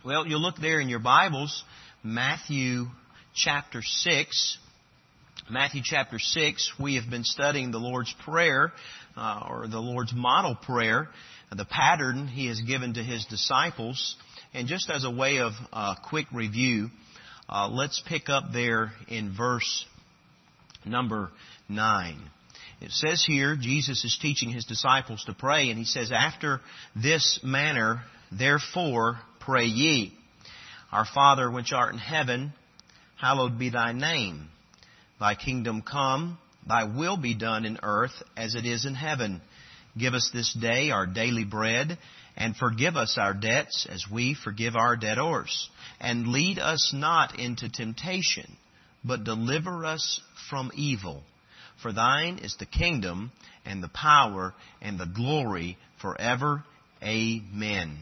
Well, you'll look there in your Bibles, Matthew chapter 6. Matthew chapter 6, we have been studying the Lord's Prayer, or the Lord's model prayer, the pattern He has given to His disciples. And just as a way of quick review, let's pick up there in verse number 9. It says here, Jesus is teaching His disciples to pray, and He says, "After this manner, therefore, pray ye. Our Father which art in heaven, hallowed be Thy name. Thy kingdom come, Thy will be done in earth as it is in heaven. Give us this day our daily bread, and forgive us our debts as we forgive our debtors. And lead us not into temptation, but deliver us from evil. For Thine is the kingdom, and the power, and the glory forever. Amen."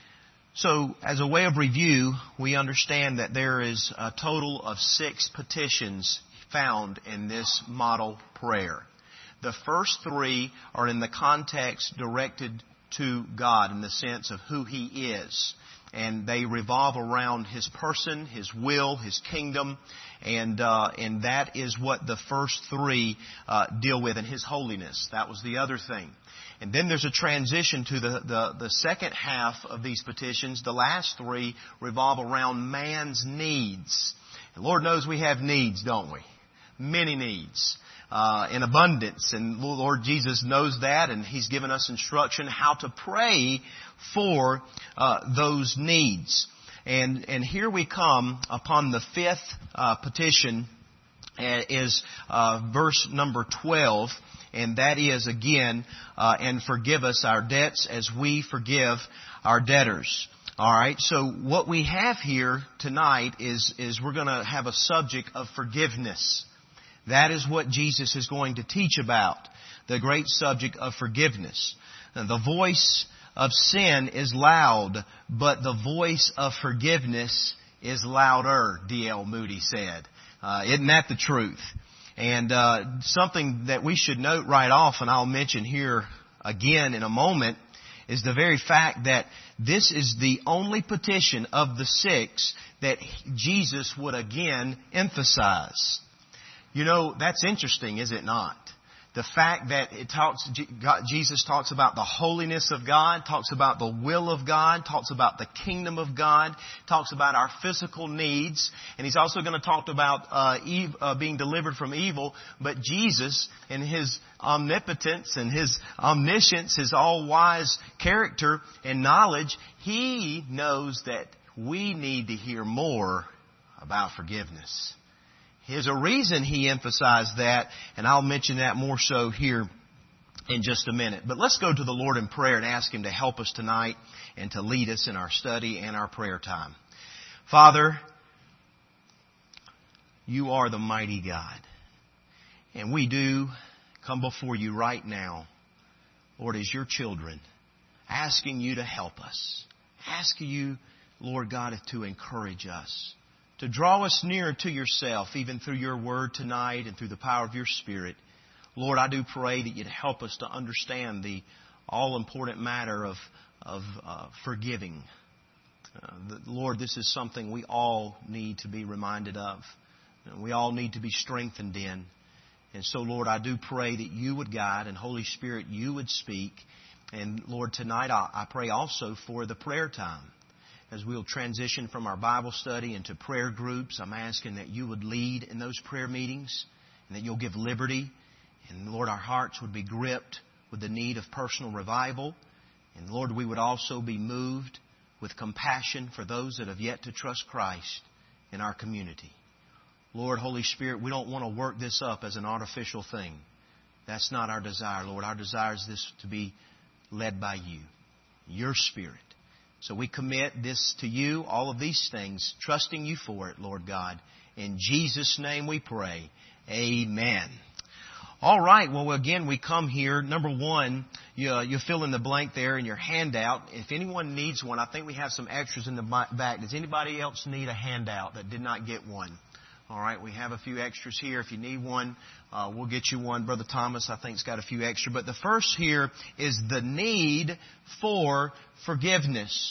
So, as a way of review, we understand that there is a total of 6 petitions found in this model prayer. The first 3 are in the context directed to God in the sense of who He is. And they revolve around His person, His will, His kingdom, and that is what the first 3 deal with, and His holiness. That was the other thing. And then there's a transition to the second half of these petitions. The last 3 revolve around man's needs. And Lord knows we have needs, don't we? Many needs. In abundance. And Lord Jesus knows that, and He's given us instruction how to pray for those needs. And here we come upon the 5th petition, is verse number 12. And that is, again, and forgive us our debts as we forgive our debtors. All right, so what we have here tonight is we're going to have a subject of forgiveness. That is what Jesus is going to teach about, the great subject of forgiveness. The voice of sin is loud, but the voice of forgiveness is louder, D.L. Moody said. Isn't that the truth? And something that we should note right off, and I'll mention here again in a moment, is the very fact that this is the only petition of the 6 that Jesus would again emphasize. You know, that's interesting, is it not? The fact that Jesus talks about the holiness of God, talks about the will of God, talks about the kingdom of God, talks about our physical needs, and He's also going to talk about being delivered from evil. But Jesus, in His omnipotence and His omniscience, His all-wise character and knowledge, He knows that we need to hear more about forgiveness. There's a reason He emphasized that, and I'll mention that more so here in just a minute. But let's go to the Lord in prayer and ask Him to help us tonight and to lead us in our study and our prayer time. Father, You are the mighty God, and we do come before You right now, Lord, as Your children, asking You to help us, asking You, Lord God, to encourage us, to draw us nearer to Yourself, even through Your Word tonight and through the power of Your Spirit. Lord, I do pray that You'd help us to understand the all-important matter of forgiving. Lord, this is something we all need to be reminded of. We all need to be strengthened in. And so, Lord, I do pray that You would guide, and Holy Spirit, You would speak. And Lord, tonight I pray also for the prayer time. As we'll transition from our Bible study into prayer groups, I'm asking that You would lead in those prayer meetings and that You'll give liberty. And Lord, our hearts would be gripped with the need of personal revival. And Lord, we would also be moved with compassion for those that have yet to trust Christ in our community. Lord, Holy Spirit, we don't want to work this up as an artificial thing. That's not our desire, Lord. Our desire is this to be led by You, Your Spirit. So we commit this to You, all of these things, trusting You for it, Lord God. In Jesus' name we pray. Amen. All right. Well, again, we come here. Number 1, you fill in the blank there in your handout. If anyone needs one, I think we have some extras in the back. Does anybody else need a handout that did not get one? All right, we have a few extras here. If you need one, we'll get you one. Brother Thomas, I think, has got a few extra. But the first here is the need for forgiveness.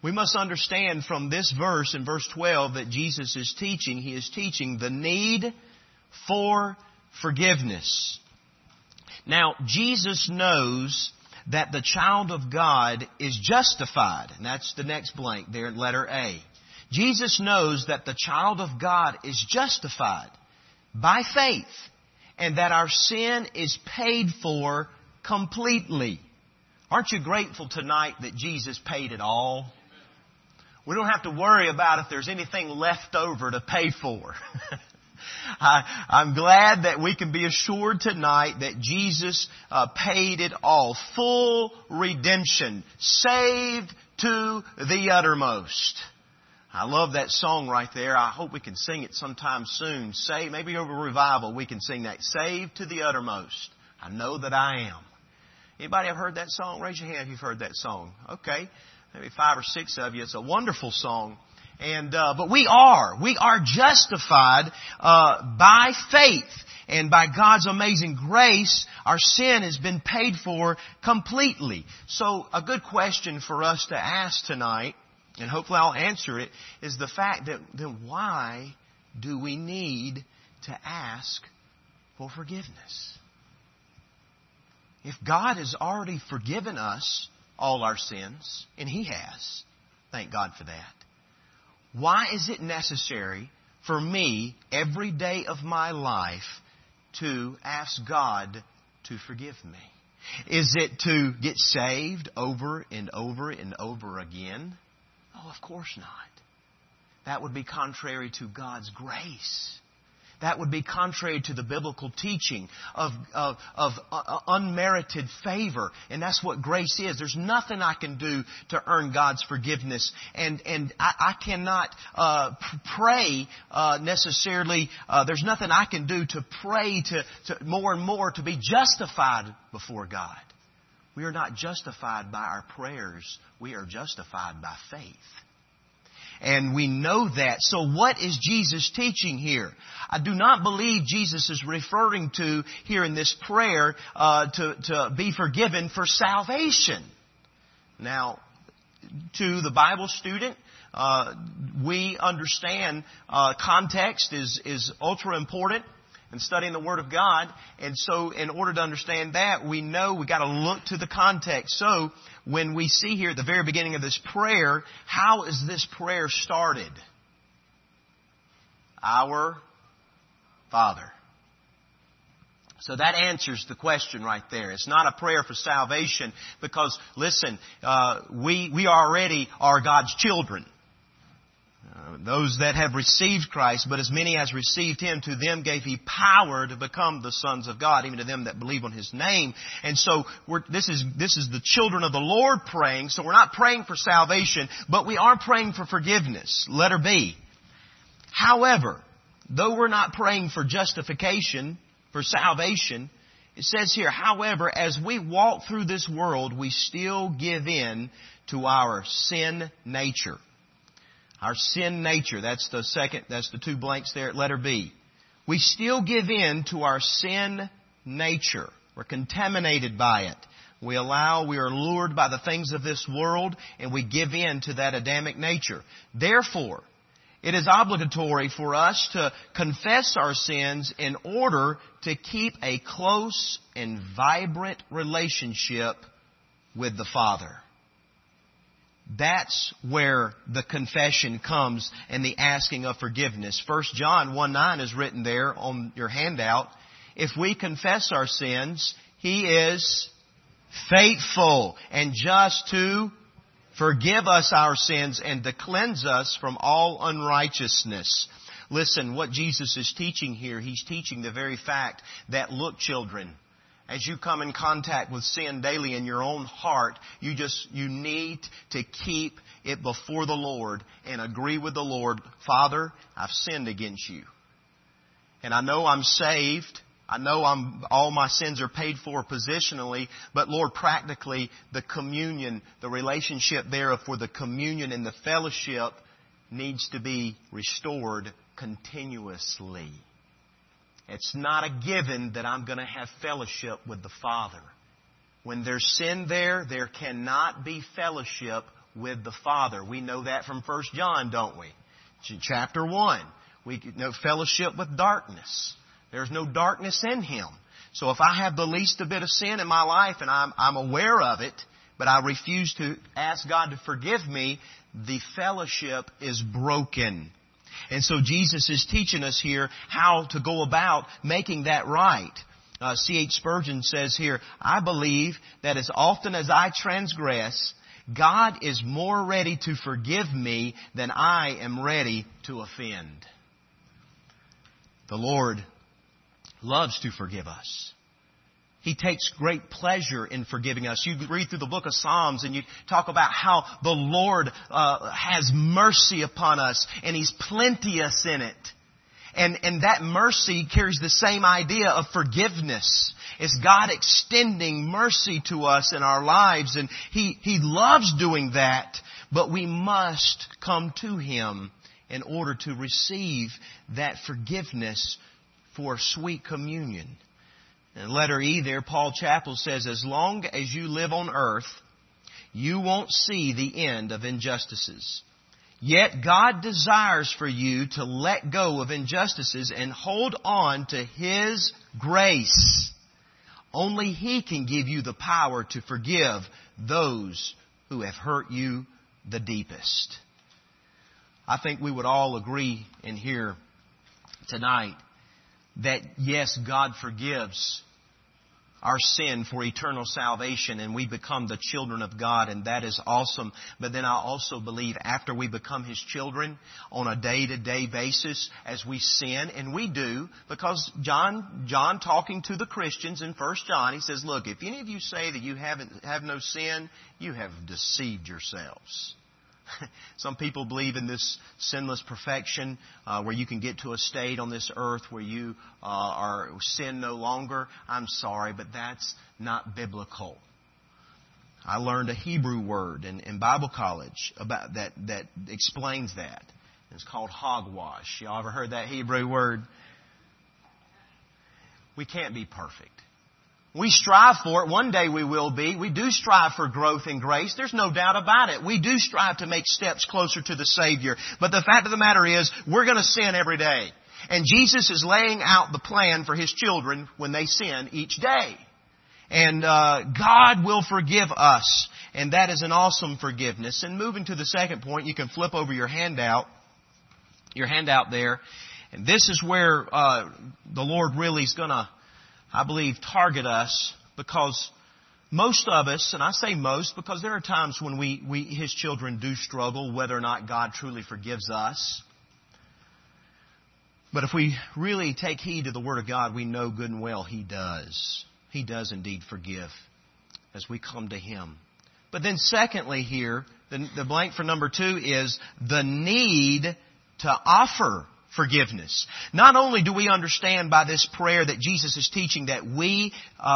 We must understand from this verse, in verse 12, that Jesus is teaching. He is teaching the need for forgiveness. Now, Jesus knows that the child of God is justified. And that's the next blank there in letter A. Jesus knows that the child of God is justified by faith and that our sin is paid for completely. Aren't you grateful tonight that Jesus paid it all? We don't have to worry about if there's anything left over to pay for. I'm glad that we can be assured tonight that Jesus paid it all. Full redemption. Saved to the uttermost. I love that song right there. I hope we can sing it sometime soon. Maybe over revival we can sing that. Saved to the uttermost. I know that I am. Anybody have heard that song? Raise your hand if you've heard that song. Okay. Maybe 5 or 6 of you. It's a wonderful song. But we are justified, by faith. And by God's amazing grace, our sin has been paid for completely. So a good question for us to ask tonight, and hopefully I'll answer it, is the fact that then why do we need to ask for forgiveness? If God has already forgiven us all our sins, and He has, thank God for that, why is it necessary for me every day of my life to ask God to forgive me? Is it to get saved over and over and over again? Oh, of course not. That would be contrary to God's grace. That would be contrary to the biblical teaching of unmerited favor. And that's what grace is. There's nothing I can do to earn God's forgiveness. And I cannot pray necessarily. There's nothing I can do to pray to more and more to be justified before God. We are not justified by our prayers. We are justified by faith. And we know that. So what is Jesus teaching here? I do not believe Jesus is referring to here in this prayer to be forgiven for salvation. Now, to the Bible student, we understand context is ultra important in studying the Word of God. And so in order to understand that, we know we got to look to the context. So when we see here at the very beginning of this prayer, how is this prayer started? Our Father. So that answers the question right there. It's not a prayer for salvation because, listen, we already are God's children. Those that have received Christ, but as many as received Him, to them gave He power to become the sons of God, even to them that believe on His name. And so this is the children of the Lord praying. So we're not praying for salvation, but we are praying for forgiveness. Letter B. However, though we're not praying for justification, for salvation, it says here, however, as we walk through this world, we still give in to our sin nature. Our sin nature, that's the 2 blanks there at letter B. We still give in to our sin nature. We're contaminated by it. We are lured by the things of this world, and we give in to that Adamic nature. Therefore, it is obligatory for us to confess our sins in order to keep a close and vibrant relationship with the Father. That's where the confession comes and the asking of forgiveness. 1 John 1:9 is written there on your handout. If we confess our sins, He is faithful and just to forgive us our sins and to cleanse us from all unrighteousness. Listen, what Jesus is teaching here, He's teaching the very fact that, look, children, as you come in contact with sin daily in your own heart, you need to keep it before the Lord and agree with the Lord. Father, I've sinned against You. And I know I'm saved. I know all my sins are paid for positionally, but Lord, practically the communion, the relationship there for the communion and the fellowship needs to be restored continuously. It's not a given that I'm going to have fellowship with the Father. When there's sin there cannot be fellowship with the Father. We know that from 1 John, don't we? Chapter 1. We know fellowship with darkness. There's no darkness in Him. So if I have the least bit of sin in my life and I'm aware of it, but I refuse to ask God to forgive me, the fellowship is broken. And so Jesus is teaching us here how to go about making that right. C.H. Spurgeon says here, I believe that as often as I transgress, God is more ready to forgive me than I am ready to offend. The Lord loves to forgive us. He takes great pleasure in forgiving us. You read through the book of Psalms and you talk about how the Lord has mercy upon us and He's plenteous in it. And that mercy carries the same idea of forgiveness. It's God extending mercy to us in our lives, and He loves doing that, but we must come to Him in order to receive that forgiveness for sweet communion. In letter E there, Paul Chappell says, as long as you live on earth, you won't see the end of injustices. Yet God desires for you to let go of injustices and hold on to His grace. Only He can give you the power to forgive those who have hurt you the deepest. I think we would all agree in here tonight that yes, God forgives our sin for eternal salvation and we become the children of God, and that is awesome. But then I also believe after we become His children on a day-to-day basis as we sin, and we do, because John talking to the Christians in 1 John, he says, look, if any of you say that you have no sin, you have deceived yourselves. Some people believe in this sinless perfection where you can get to a state on this earth where you are sin no longer. I'm sorry, but that's not biblical. I learned a Hebrew word in Bible college about that explains that. It's called hogwash. Y'all ever heard that Hebrew word? We can't be perfect. We strive for it. One day we will be. We do strive for growth in grace. There's no doubt about it. We do strive to make steps closer to the Savior. But the fact of the matter is, we're going to sin every day. And Jesus is laying out the plan for His children when they sin each day. And God will forgive us. And that is an awesome forgiveness. And moving to the second point, you can flip over your handout there. And this is where the Lord really is going to, I believe, target us, because most of us, and I say most because there are times when we His children do struggle whether or not God truly forgives us. But if we really take heed to the Word of God, we know good and well He does. He does indeed forgive as we come to Him. But then secondly here, the blank for number 2 is the need to offer forgiveness. Not only do we understand by this prayer that Jesus is teaching that we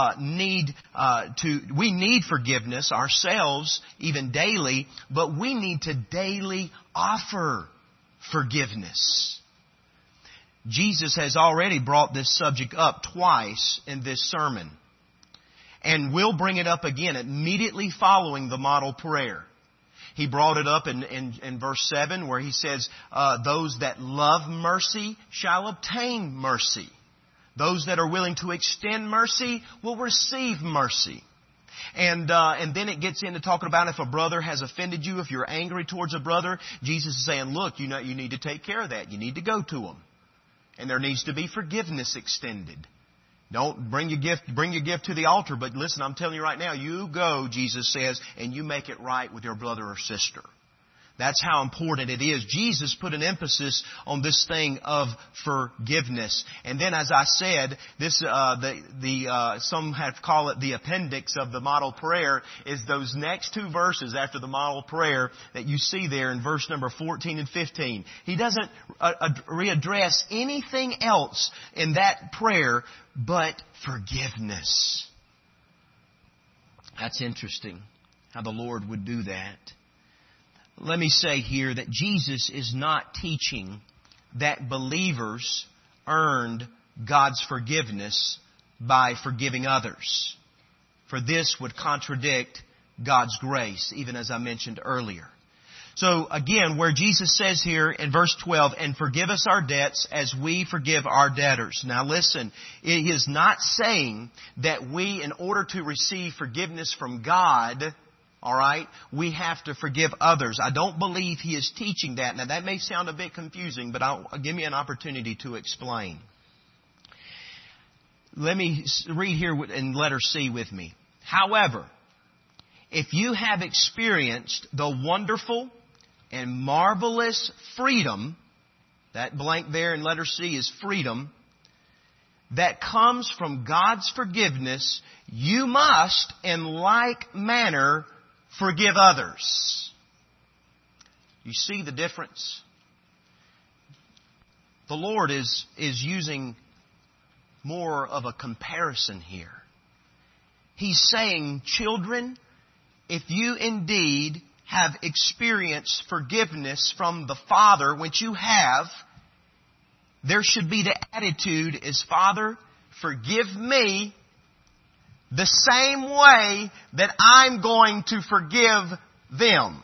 need forgiveness ourselves even daily, but we need to daily offer forgiveness. Jesus has already brought this subject up twice in this sermon, and we'll bring it up again immediately following the model prayer. He brought it up in verse 7 where He says, those that love mercy shall obtain mercy. Those that are willing to extend mercy will receive mercy. And then it gets into talking about if a brother has offended you, if you're angry towards a brother, Jesus is saying, look, you need to take care of that. You need to go to him. And there needs to be forgiveness extended. Don't bring your gift to the altar, but listen, I'm telling you right now, you go, Jesus says, and you make it right with your brother or sister. That's how important it is. Jesus put an emphasis on this thing of forgiveness. And then, as I said, this some have called it the appendix of the model prayer, is those next 2 verses after the model prayer that you see there in verse number 14 and 15. He doesn't readdress anything else in that prayer but forgiveness. That's interesting how the Lord would do that. Let me say here that Jesus is not teaching that believers earned God's forgiveness by forgiving others. For this would contradict God's grace, even as I mentioned earlier. So again, where Jesus says here in verse 12, and forgive us our debts as we forgive our debtors. Now listen, it is not saying that we, in order to receive forgiveness from God, alright, we have to forgive others. I don't believe He is teaching that. Now that may sound a bit confusing, but give me an opportunity to explain. Let me read here in letter C with me. However, if you have experienced the wonderful and marvelous freedom, that blank there in letter C is freedom, that comes from God's forgiveness, you must, in like manner, forgive others. You see the difference? The Lord is using more of a comparison here. He's saying, children, if you indeed have experienced forgiveness from the Father, which you have, there should be the attitude is, Father, forgive me the same way that I'm going to forgive them.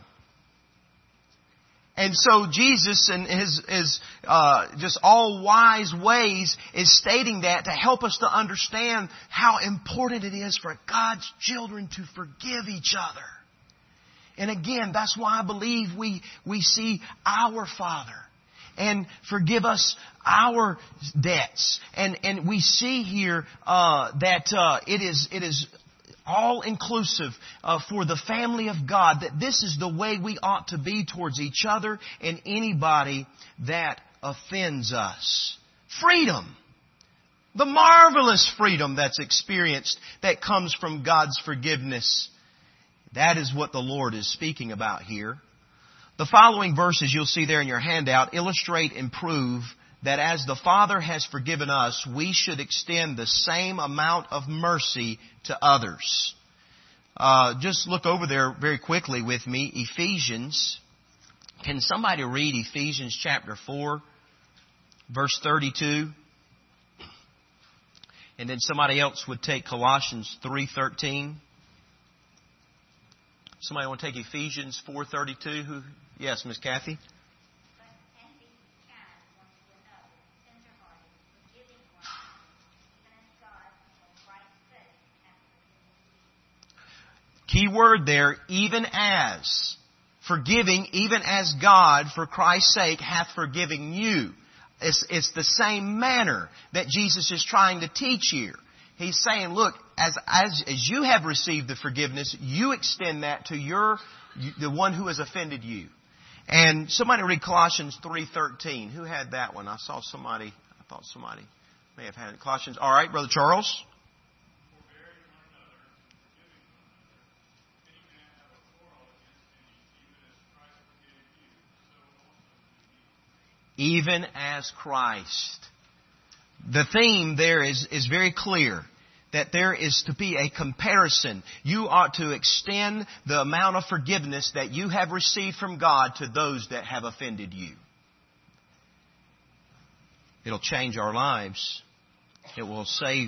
And so Jesus in His just all wise ways is stating that to help us to understand how important it is for God's children to forgive each other. And again, that's why I believe we see our Father and forgive us our debts. And we see here that it is all inclusive for the family of God, that this is the way we ought to be towards each other and anybody that offends us. Freedom. The marvelous freedom that's experienced that comes from God's forgiveness. That is what the Lord is speaking about here. The following verses you'll see there in your handout illustrate and prove that as the Father has forgiven us, we should extend the same amount of mercy to others. Just look over there very quickly with me. Ephesians. Can somebody read Ephesians chapter 4, verse 32? And then somebody else would take Colossians 3:13. Somebody want to take Ephesians 4:32? Yes, Miss Kathy. Key word there, even as. Forgiving, even as God, for Christ's sake, hath forgiven you. It's the same manner that Jesus is trying to teach here. He's saying, look, as you have received the forgiveness, you extend that to the one who has offended you. And somebody read Colossians 3:13. Who had that one? I thought somebody may have had it. Colossians. All right, Brother Charles. Even as Christ. The theme there is very clear, that there is to be a comparison. You ought to extend the amount of forgiveness that you have received from God to those that have offended you. It'll change our lives. It will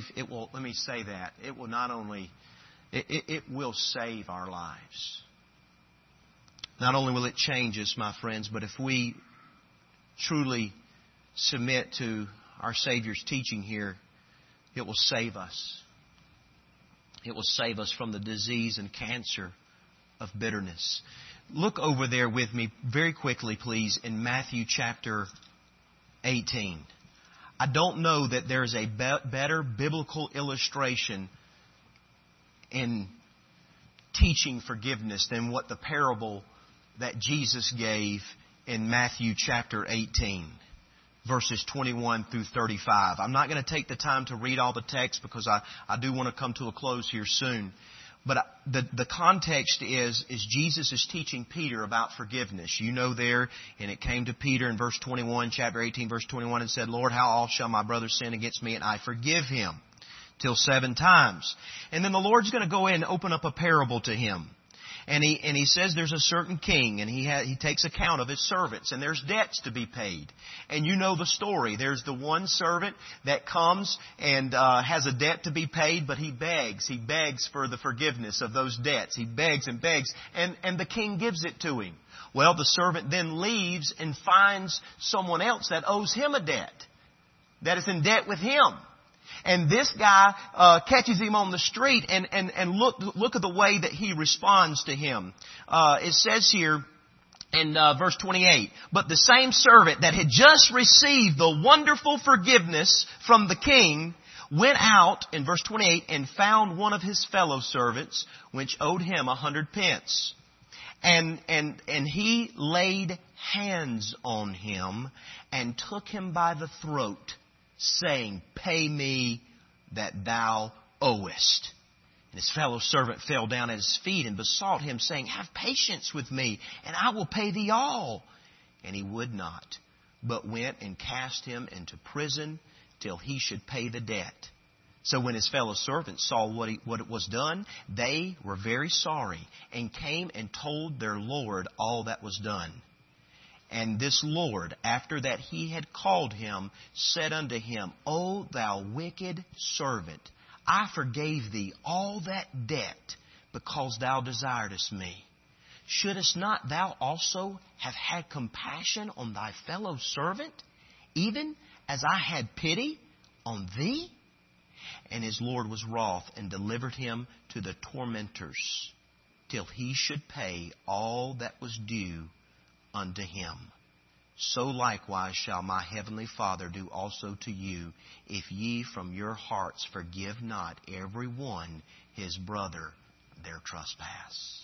save our lives. Not only will it change us, my friends, but if we truly submit to our Savior's teaching here, it will save us. It will save us from the disease and cancer of bitterness. Look over there with me very quickly, please, in Matthew chapter 18. I don't know that there is a better biblical illustration in teaching forgiveness than what the parable that Jesus gave in Matthew chapter 18, verses 21 through 35. I'm not going to take the time to read all the text because I do want to come to a close here soon. But the context is Jesus is teaching Peter about forgiveness. You know there, and it came to Peter in verse 21, chapter 18, verse 21, and said, Lord, how oft shall my brother sin against me, and I forgive him? Till 7 times. And then the Lord's going to go in and open up a parable to him. And he says there's a certain king, and he takes account of his servants, and there's debts to be paid. And you know the story. There's the one servant that comes and has a debt to be paid, but he begs. He begs for the forgiveness of those debts. He begs and begs, and the king gives it to him. Well, the servant then leaves and finds someone else that owes him a debt, that is in debt with him. And this guy catches him on the street, and look at the way that he responds to him. It says here in verse 28, but the same servant that had just received the wonderful forgiveness from the king went out, in verse 28, and found one of his fellow servants, which owed him 100 pence. And he laid hands on him and took him by the throat, saying, pay me that thou owest. And his fellow servant fell down at his feet and besought him, saying, have patience with me, and I will pay thee all. And he would not, but went and cast him into prison till he should pay the debt. So when his fellow servants saw what was done, they were very sorry, and came and told their Lord all that was done. And this Lord, after that he had called him, said unto him, O thou wicked servant, I forgave thee all that debt, because thou desiredest me. Shouldest not thou also have had compassion on thy fellow servant, even as I had pity on thee? And his Lord was wroth, and delivered him to the tormentors, till he should pay all that was due unto him. So likewise shall my heavenly Father do also to you, if ye from your hearts forgive not every one his brother their trespass.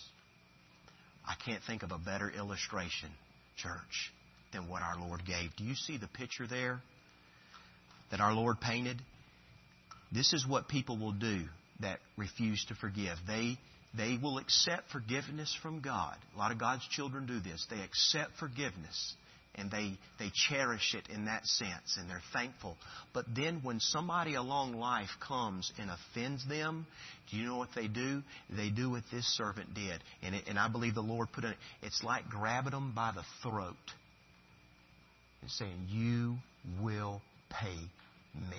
I can't think of a better illustration, church, than what our Lord gave. Do you see the picture there that our Lord painted? This is what people will do that refuse to forgive. They will accept forgiveness from God. A lot of God's children do this. They accept forgiveness, and they cherish it in that sense, and they're thankful. But then when somebody along life comes and offends them, do you know what they do? They do what this servant did. And I believe the Lord put it, it's like grabbing them by the throat and saying, you will pay me.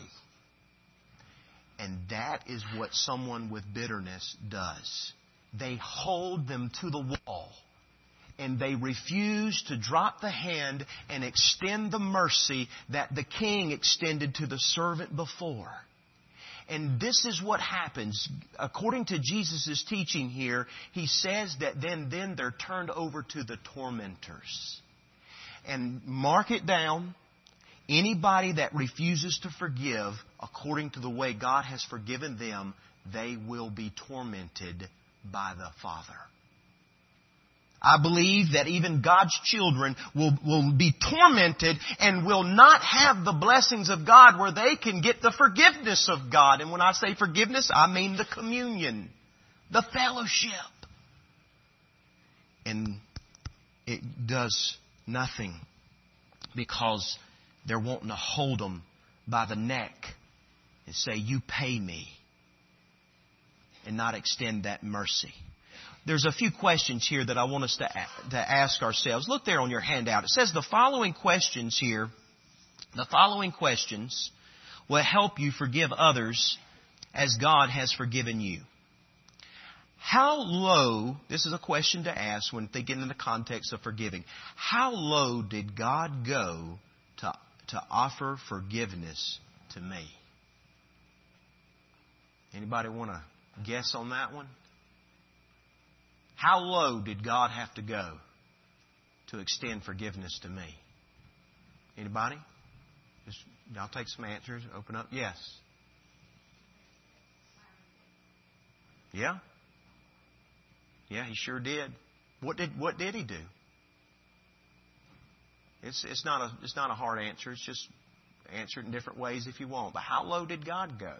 And that is what someone with bitterness does. They hold them to the wall, and they refuse to drop the hand and extend the mercy that the king extended to the servant before. And this is what happens. According to Jesus' teaching here, he says that then they're turned over to the tormentors. And mark it down. Anybody that refuses to forgive according to the way God has forgiven them, they will be tormented by the Father. I believe that even God's children will be tormented and will not have the blessings of God where they can get the forgiveness of God. And when I say forgiveness, I mean the communion, the fellowship. And it does nothing because they're wanting to hold them by the neck and say, you pay me, and not extend that mercy. There's a few questions here that I want us to ask ourselves. Look there on your handout. It says the following questions here. The following questions will help you forgive others as God has forgiven you. How low, this is a question to ask when thinking in the context of forgiving. How low did God go to offer forgiveness to me? Anybody want to guess on that one? How low did God have to go to extend forgiveness to me? Anybody? I'll take some answers. Open up. Yes. Yeah? Yeah, he sure did. What did he do? It's not a hard answer. It's just answer it in different ways if you want. But how low did God go?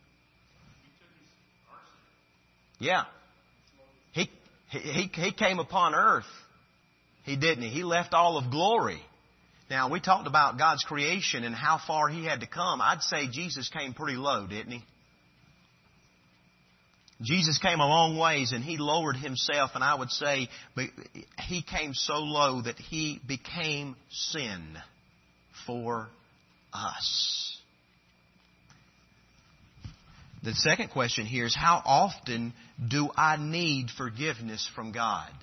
Yeah. He came upon earth. He didn't. He left all of glory. Now, we talked about God's creation and how far He had to come. I'd say Jesus came pretty low, didn't He? Jesus came a long ways and He lowered Himself, and I would say He came so low that He became sin for us. The second question here is, how often do I need forgiveness from God?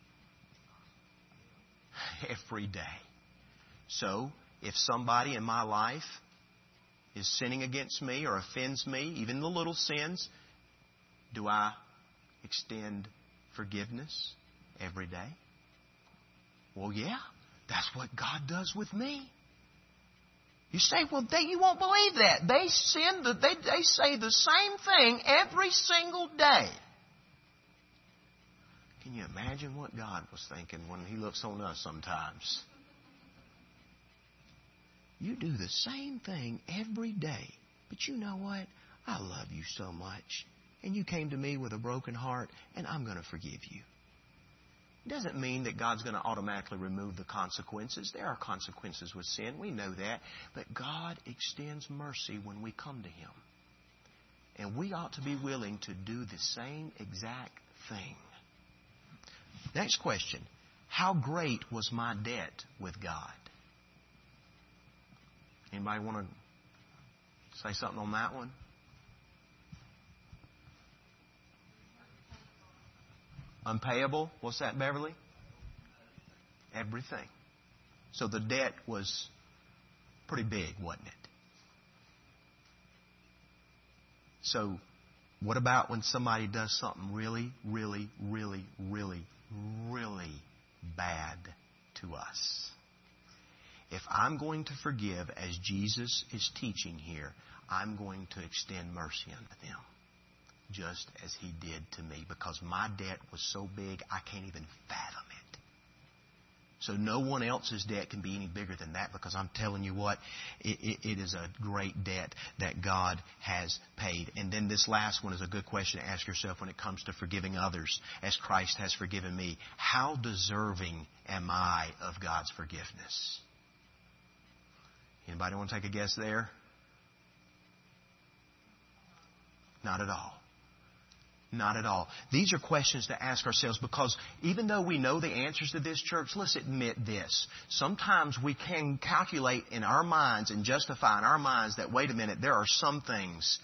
Every day. So, if somebody in my life is sinning against me or offends me, even the little sins, do I extend forgiveness every day? Well, yeah, that's what God does with me. You say, well, you won't believe that. They say the same thing every single day. Can you imagine what God was thinking when He looks on us sometimes? You do the same thing every day. But you know what? I love you so much. And you came to me with a broken heart, and I'm going to forgive you. It doesn't mean that God's going to automatically remove the consequences. There are consequences with sin. We know that. But God extends mercy when we come to Him. And we ought to be willing to do the same exact thing. Next question. How great was my debt with God? Anybody want to say something on that one? Unpayable? What's that, Beverly? Everything. So the debt was pretty big, wasn't it? So what about when somebody does something really, really, really, really, really bad to us? If I'm going to forgive, as Jesus is teaching here, I'm going to extend mercy unto them, just as He did to me, because my debt was so big I can't even fathom it. So no one else's debt can be any bigger than that, because I'm telling you what, it is a great debt that God has paid. And then this last one is a good question to ask yourself when it comes to forgiving others, as Christ has forgiven me. How deserving am I of God's forgiveness? Anybody want to take a guess there? Not at all. Not at all. These are questions to ask ourselves, because even though we know the answers to this, church, let's admit this. Sometimes we can calculate in our minds and justify in our minds that, wait a minute, there are some things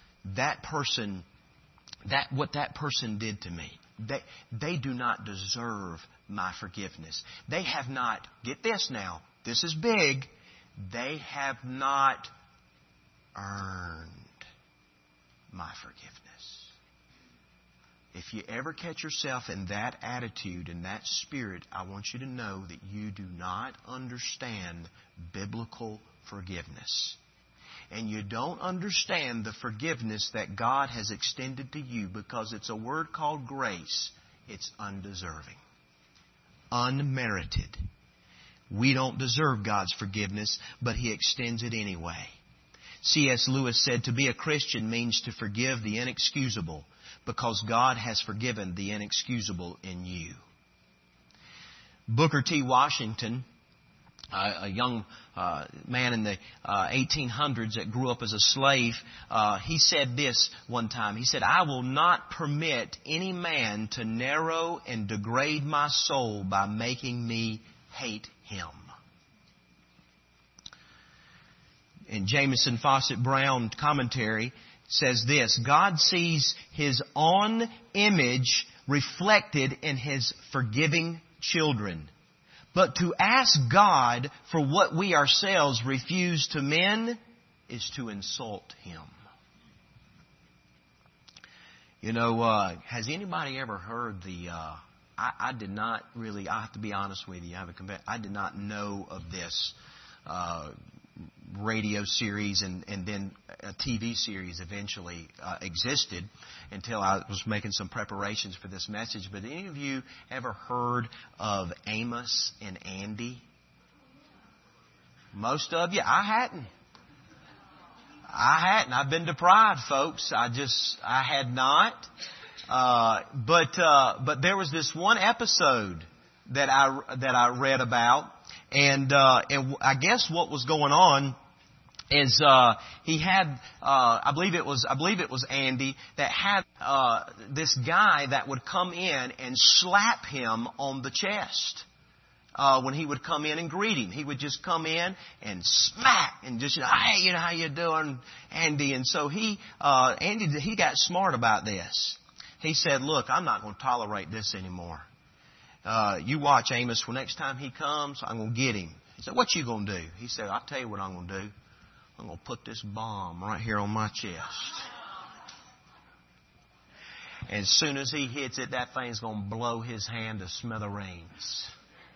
what that person did to me, they do not deserve my forgiveness. They have not, get this now, this is big, they have not earned my forgiveness. If you ever catch yourself in that attitude, in that spirit, I want you to know that you do not understand biblical forgiveness. And you don't understand the forgiveness that God has extended to you, because it's a word called grace. It's undeserving, unmerited. We don't deserve God's forgiveness, but He extends it anyway. C.S. Lewis said, to be a Christian means to forgive the inexcusable, because God has forgiven the inexcusable in you. Booker T. Washington, a young man in the 1800s that grew up as a slave, he said this one time. He said, I will not permit any man to narrow and degrade my soul by making me hate him. And Jameson Fawcett Brown commentary says this: God sees His own image reflected in His forgiving children. But to ask God for what we ourselves refuse to men is to insult Him. You know, has anybody ever heard the... I did not really, I have to be honest with you, I did not know of this radio series and then a TV series eventually existed until I was making some preparations for this message. But any of you ever heard of Amos and Andy? Most of you? I hadn't. I've been deprived, folks. I had not. But there was this one episode that I read about, and I guess what was going on is he had I believe it was Andy that had this guy that would come in and slap him on the chest. When he would come in and greet him, he would just come in and smack and just, hey, how you doing, Andy? And so Andy got smart about this. He said, look, I'm not going to tolerate this anymore. You watch, Amos, when next time he comes, I'm going to get him. He said, what you going to do? He said, I'll tell you what I'm going to do. I'm going to put this bomb right here on my chest. And as soon as he hits it, that thing's going to blow his hand to smithereens.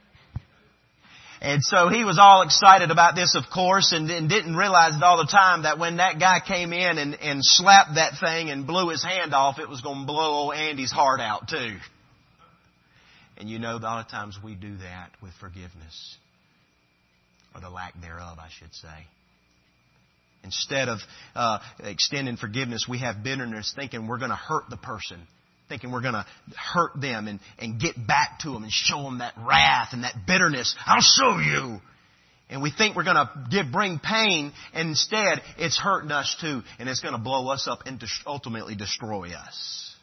And so he was all excited about this, of course, and didn't realize it all the time that when that guy came in and slapped that thing and blew his hand off, it was going to blow old Andy's heart out too. And a lot of times we do that with forgiveness. Or the lack thereof, I should say. Instead of extending forgiveness, we have bitterness, thinking we're going to hurt the person. Thinking we're going to hurt them and get back to them and show them that wrath and that bitterness. I'll show you. And we think we're going to bring pain, and instead it's hurting us too, and it's going to blow us up and ultimately destroy us.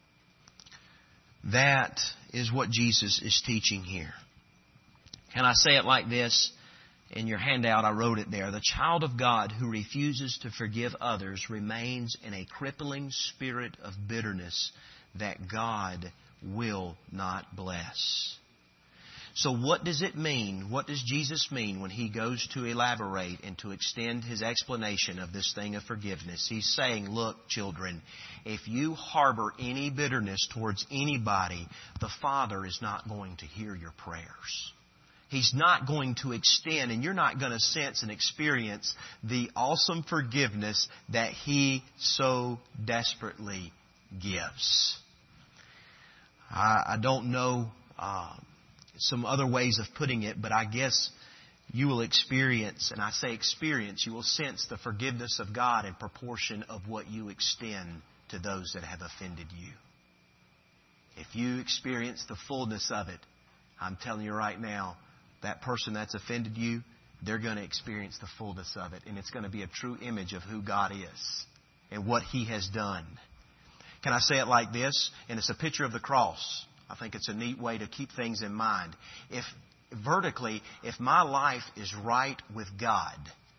That is what Jesus is teaching here. Can I say it like this? In your handout, I wrote it there. The child of God who refuses to forgive others remains in a crippling spirit of bitterness that God will not bless. So what does it mean? What does Jesus mean when He goes to elaborate and to extend His explanation of this thing of forgiveness? He's saying, look, children, if you harbor any bitterness towards anybody, the Father is not going to hear your prayers. He's not going to extend, and you're not going to sense and experience the awesome forgiveness that He so desperately gives. I don't know some other ways of putting it, but I guess you will experience, and I say experience, you will sense the forgiveness of God in proportion of what you extend to those that have offended you. If you experience the fullness of it, I'm telling you right now, that person that's offended you, they're going to experience the fullness of it. And it's going to be a true image of who God is and what He has done. Can I say it like this? And it's a picture of the cross. I think it's a neat way to keep things in mind. If my life is right with God,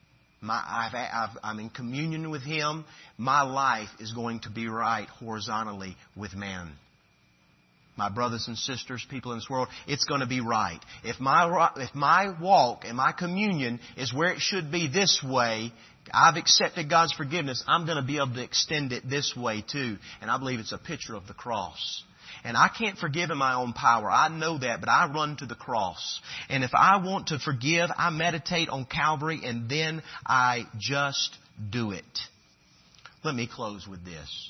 I'm in communion with Him, my life is going to be right horizontally with man. My brothers and sisters, people in this world, it's going to be right. If my walk and my communion is where it should be this way, I've accepted God's forgiveness, I'm going to be able to extend it this way too. And I believe it's a picture of the cross. And I can't forgive in my own power. I know that, but I run to the cross. And if I want to forgive, I meditate on Calvary and then I just do it. Let me close with this.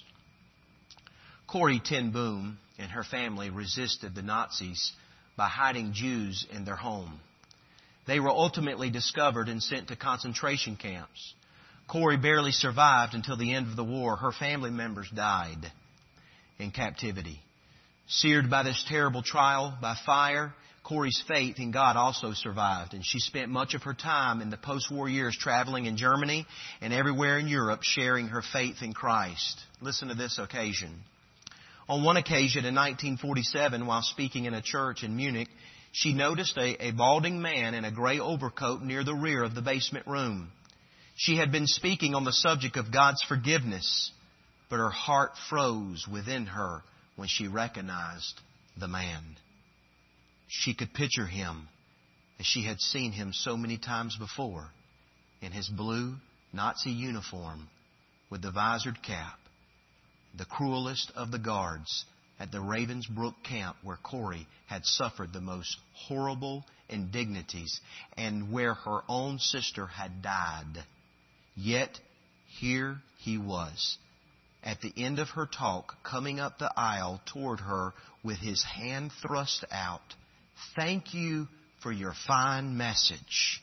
Corrie ten Boom and her family resisted the Nazis by hiding Jews in their home. They were ultimately discovered and sent to concentration camps. Corrie barely survived until the end of the war. Her family members died in captivity. Seared by this terrible trial by fire, Corrie's faith in God also survived, and she spent much of her time in the post-war years traveling in Germany and everywhere in Europe sharing her faith in Christ. Listen to this occasion. On one occasion in 1947, while speaking in a church in Munich, she noticed a balding man in a gray overcoat near the rear of the basement room. She had been speaking on the subject of God's forgiveness, but her heart froze within her when she recognized the man. She could picture him as she had seen him so many times before, in his blue Nazi uniform with the visored cap, the cruelest of the guards at the Ravensbrück camp where Corrie had suffered the most horrible indignities and where her own sister had died. Yet here he was, at the end of her talk, coming up the aisle toward her with his hand thrust out. "Thank you for your fine message,"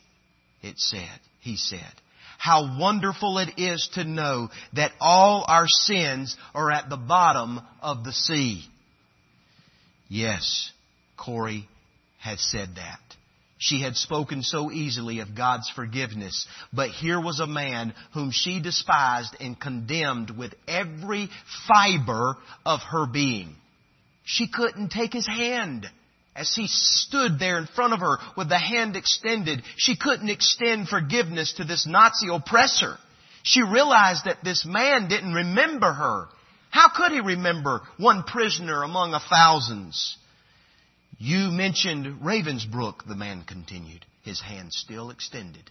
he said. "How wonderful it is to know that all our sins are at the bottom of the sea." Yes, Corrie had said that. She had spoken so easily of God's forgiveness, but here was a man whom she despised and condemned with every fiber of her being. She couldn't take his hand. As he stood there in front of her with the hand extended, she couldn't extend forgiveness to this Nazi oppressor. She realized that this man didn't remember her. How could he remember one prisoner among thousands? You mentioned Ravensbrück, the man continued, his hand still extended.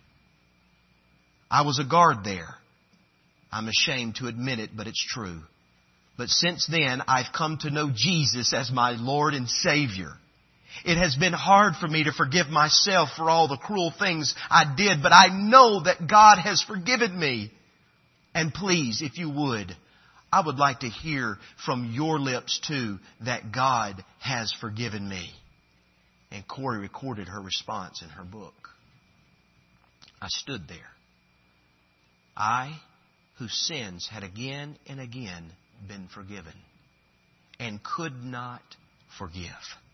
I was a guard there. I'm ashamed to admit it, but it's true. But since then, I've come to know Jesus as my Lord and Savior. It has been hard for me to forgive myself for all the cruel things I did, but I know that God has forgiven me. And please, if you would, I would like to hear from your lips too that God has forgiven me. And Corrie recorded her response in her book. I stood there. I, whose sins had again and again been forgiven, and could not forgive.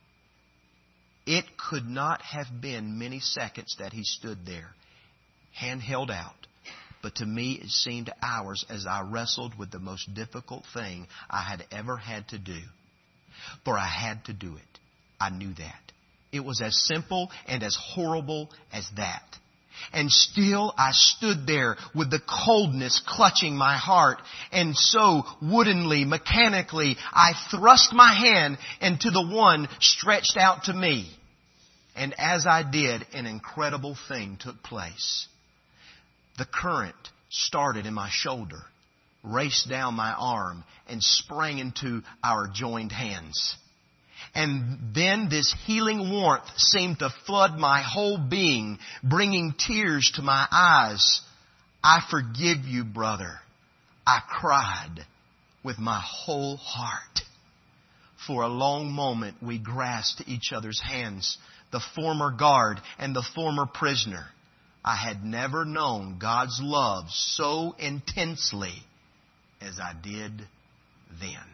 It could not have been many seconds that he stood there, hand held out. But to me it seemed hours as I wrestled with the most difficult thing I had ever had to do. For I had to do it. I knew that. It was as simple and as horrible as that. And still I stood there with the coldness clutching my heart. And so woodenly, mechanically, I thrust my hand into the one stretched out to me. And as I did, an incredible thing took place. The current started in my shoulder, raced down my arm, and sprang into our joined hands. And then this healing warmth seemed to flood my whole being, bringing tears to my eyes. I forgive you, brother. I cried with my whole heart. For a long moment we grasped each other's hands, the former guard and the former prisoner. I had never known God's love so intensely as I did then.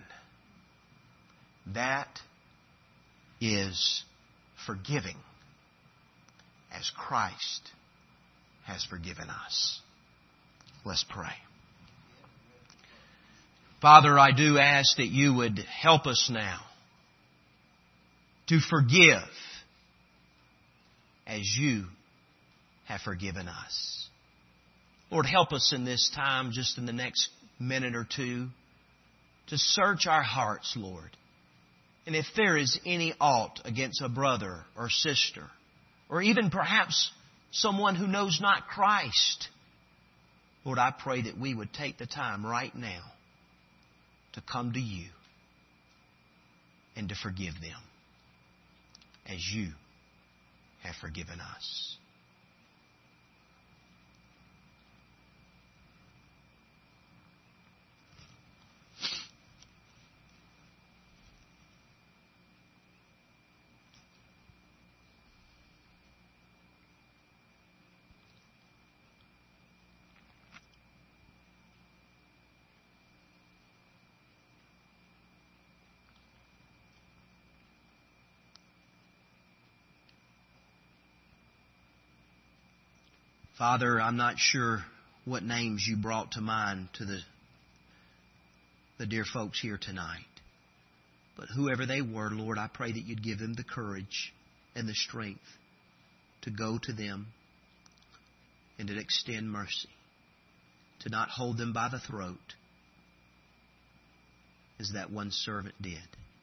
That is forgiving as Christ has forgiven us. Let's pray. Father, I do ask that you would help us now to forgive as you have forgiven us. Lord, help us in this time, just in the next minute or two, to search our hearts, Lord. And if there is any aught against a brother or sister, or even perhaps someone who knows not Christ, Lord, I pray that we would take the time right now to come to you and to forgive them as you have forgiven us. Father, I'm not sure what names you brought to mind to the dear folks here tonight. But whoever they were, Lord, I pray that you'd give them the courage and the strength to go to them and to extend mercy, to not hold them by the throat as that one servant did.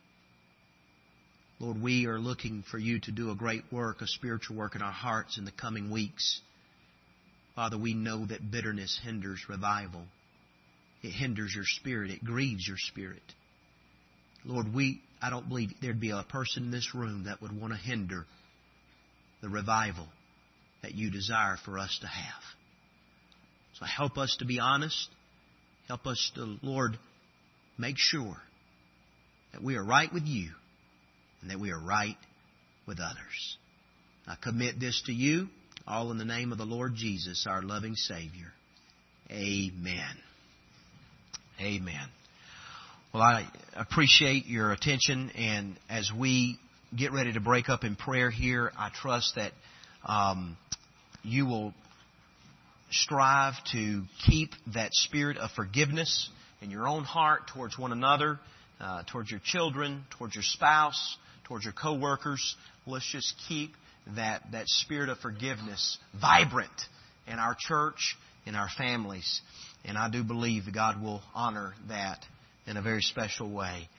Lord, we are looking for you to do a great work, a spiritual work in our hearts in the coming weeks. Father, we know that bitterness hinders revival. It hinders your spirit. It grieves your spirit. Lord, I don't believe there'd be a person in this room that would want to hinder the revival that you desire for us to have. So help us to be honest. Help us to, Lord, make sure that we are right with you and that we are right with others. I commit this to you, all in the name of the Lord Jesus, our loving Savior. Amen. Amen. Well, I appreciate your attention, and as we get ready to break up in prayer here, I trust that you will strive to keep that spirit of forgiveness in your own heart towards one another, towards your children, towards your spouse, towards your coworkers. Let's just keep that spirit of forgiveness vibrant in our church, in our families. And I do believe that God will honor that in a very special way.